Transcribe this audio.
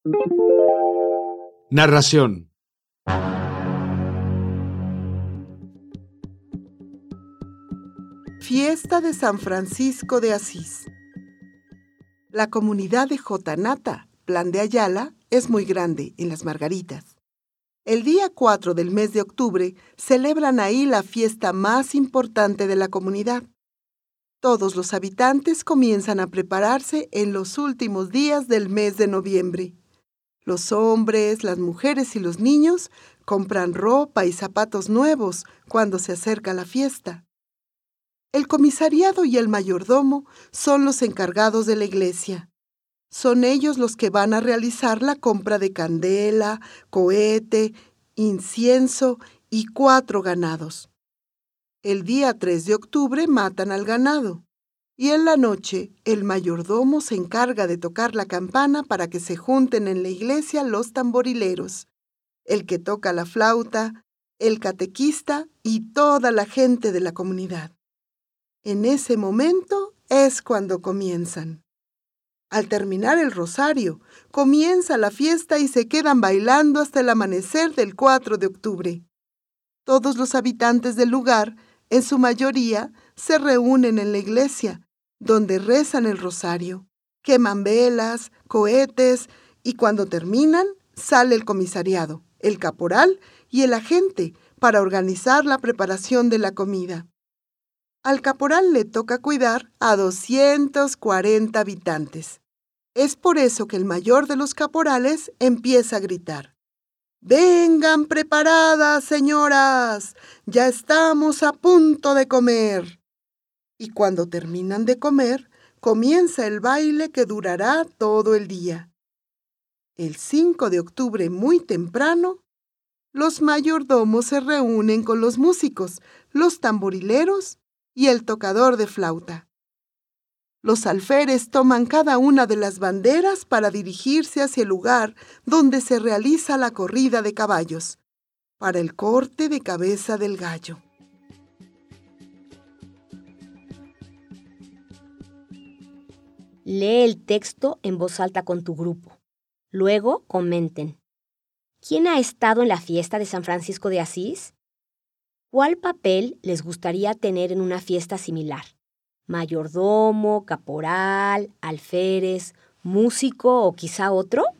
Narración. Fiesta de San Francisco de Asís. La comunidad de Jotanata, Plan de Ayala, es muy grande en Las Margaritas. El día 4 del mes de octubre celebran ahí la fiesta más importante de la comunidad. Todos los habitantes comienzan a prepararse en los últimos días del mes de noviembre. Los hombres, las mujeres y los niños compran ropa y zapatos nuevos cuando se acerca la fiesta. El comisariado y el mayordomo son los encargados de la iglesia. Son ellos los que van a realizar la compra de candela, cohete, incienso y 4 ganados. El día 3 de octubre matan al ganado y en la noche el mayordomo se encarga de tocar la campana para que se junten en la iglesia los tamborileros, el que toca la flauta, el catequista y toda la gente de la comunidad. En ese momento es cuando comienzan. Al terminar el rosario, comienza la fiesta y se quedan bailando hasta el amanecer del 4 de octubre. Todos los habitantes del lugar, en su mayoría, se reúnen en la iglesia, donde rezan el rosario, queman velas, cohetes y cuando terminan, sale el comisariado, el caporal y el agente para organizar la preparación de la comida. Al caporal le toca cuidar a 240 habitantes. Es por eso que el mayor de los caporales empieza a gritar: ¡Vengan preparadas, señoras! ¡Ya estamos a punto de comer! Y cuando terminan de comer, comienza el baile que durará todo el día. El 5 de octubre, muy temprano, los mayordomos se reúnen con los músicos, los tamborileros y el tocador de flauta. Los alférez toman cada una de las banderas para dirigirse hacia el lugar donde se realiza la corrida de caballos, para el corte de cabeza del gallo. Lee el texto en voz alta con tu grupo. Luego comenten. ¿Quién ha estado en la fiesta de San Francisco de Asís? ¿Cuál papel les gustaría tener en una fiesta similar? ¿Mayordomo, caporal, alférez, músico o quizá otro?